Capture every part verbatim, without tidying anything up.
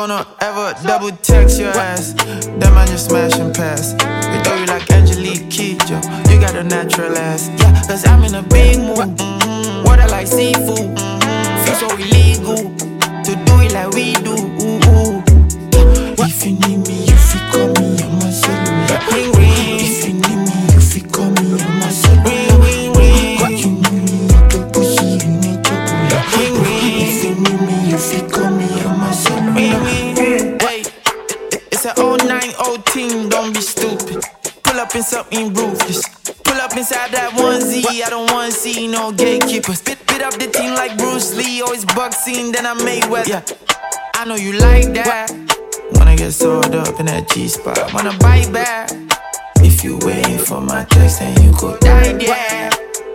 gonna ever double text your ass. That man just smash and pass. We throw you like Angelique Kidjo. You got a natural ass. Yeah, cause I'm in a big mood. Mm-hmm. Water like seafood. Mm-hmm. Feel so illegal to do it like we do. Ooh, ooh. If you need me, you feel call me on my cellular. Ring, ring. If you need me, you feel call me on my cellular. Ring, ring, ring. You need me, you can push it, you need chocolate. Ring, ring. If you need me, you feel call me on my cellular. Ring, ring. Hey, it's an oh nine oh team, don't be stupid. Pull up in something ruthless. Pull up inside that onesie, I don't want to see no gatekeepers. Spit, spit up the team like Bruce Lee, always boxing, then I Mayweather. Yeah, I know you like that. Wanna get sold up in that G-spot, wanna bite back. If you waiting for my text, then you go die there.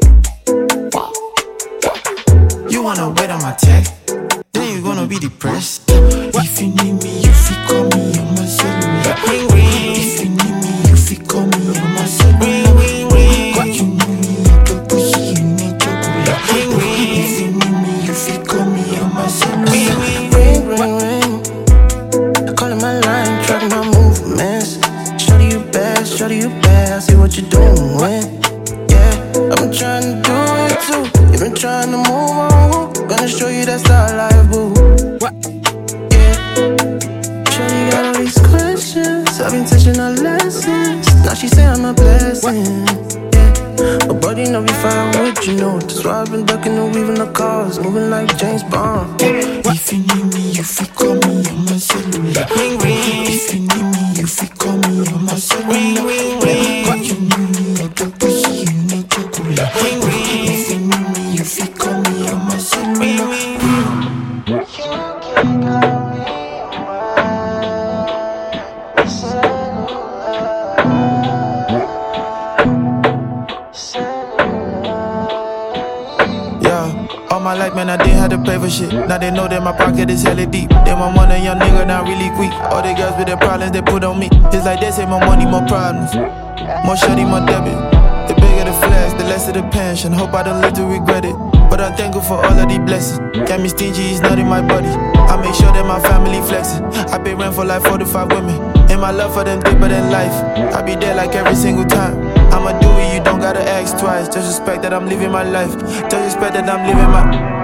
You wanna wait on my text, then you gonna be depressed. If you need me, you feel call me on my cellular. Ring, ring. If you need me, you feel call me on my cellular. Ring, ring, ring. You need me, you can push it, you need chocolate. Ring, ring. If you need me, you feel call me on my cellular. Ring, ring, ring, ring. Calling my line, tracking my movements. Shorty you bad, shorty you bad. I see what you're doing. Yeah, I've been trying to do it too. You've been trying to move on. Gonna show you that's all I boo. Yeah, shorty got all these questions. I've been teaching her lessons. Now she say I'm a blessing. Yeah, but buddy know if I would, you know. That's why I've been ducking and weaving the cars, moving like James Bond. Yeah. If you need me, you feel call me on my cellular. Ring, ring. If you need me, you feel call me on my cellular. Ring, ring, ring. You need me, I can push it, you need chocolate. Ring, ring. If you need me, you feel call me on my cellular. Ring, ring. All my life, man, I didn't have to pay for shit. Now they know that my pocket is hella deep. They want money, young nigga, now really quick. All the girls with their problems, they put on me. It's like they say more money, more problems. More shorty, more debit. The bigger the flash, the less of the pension. Hope I don't live to regret it. But I'm thankful for all of these blessings. Got me stingy, it's not in my body. I make sure that my family flexing. I pay rent for like forty-five women. And my love for them deeper than life. I be there like every single time. I'ma do it, you don't gotta ask twice. Just respect that I'm living my life. Just respect that I'm living my